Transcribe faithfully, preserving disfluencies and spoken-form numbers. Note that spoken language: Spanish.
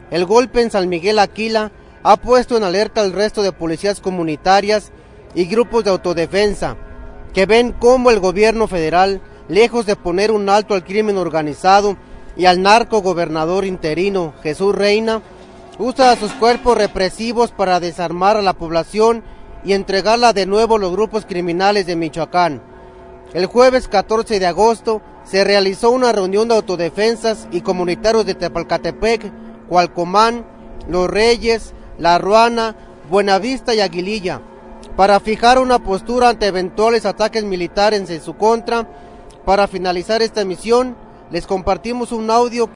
El golpe en San Miguel Aquila ha puesto en alerta al resto de policías comunitarias y grupos de autodefensa, que ven cómo el gobierno federal, lejos de poner un alto al crimen organizado y al narco gobernador interino Jesús Reina, usa a sus cuerpos represivos para desarmar a la población y entregarla de nuevo a los grupos criminales de Michoacán. El jueves catorce de agosto se realizó una reunión de autodefensas y comunitarios de Tepalcatepec, Cualcomán, Los Reyes, La Ruana, Buenavista y Aguililla, para fijar una postura ante eventuales ataques militares en su contra. Para finalizar esta emisión, les compartimos un audio